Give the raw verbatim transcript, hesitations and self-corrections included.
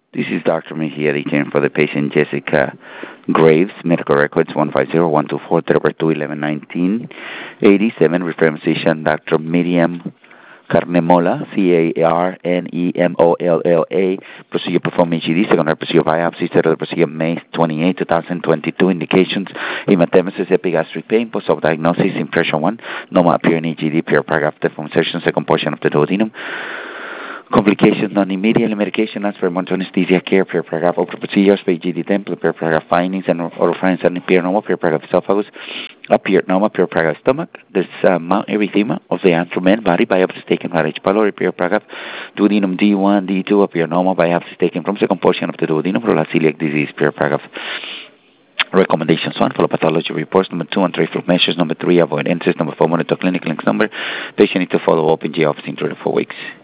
This is Doctor Mejia returning for the patient Jessica Graves, medical records one five zero one two four, three two one one, nineteen eighty-seven, reference physician Doctor Miriam Carnemolla, C A R N E M O L L A, procedure performed E G D, secondary procedure biopsy, settled procedure May twenty-eighth, twenty twenty-two, indications, hematemesis, epigastric pain, post-op diagnosis, impression one, normal appearing E G D, pure paragraph deformation, second portion of the duodenum. Complications, non-immediate medication, as for monitoring anesthesia care, per paragraph, open procedures, per G D temple, per paragraph findings, and oral findings, and appear normal, per paragraph esophagus, appear normal, per paragraph stomach. There's uh, mount erythema of the abdomen, body biopsy taken by H. pylori, per paragraph, duodenum D one, D two, appear normal, biopsy taken from second portion of the duodenum, for celiac disease, per paragraph. Recommendations one, follow pathology reports. Number two, and three, for measures. Number three, avoid entries. Number four, monitor clinic links. Number, patient need to follow up in G office in three to four weeks.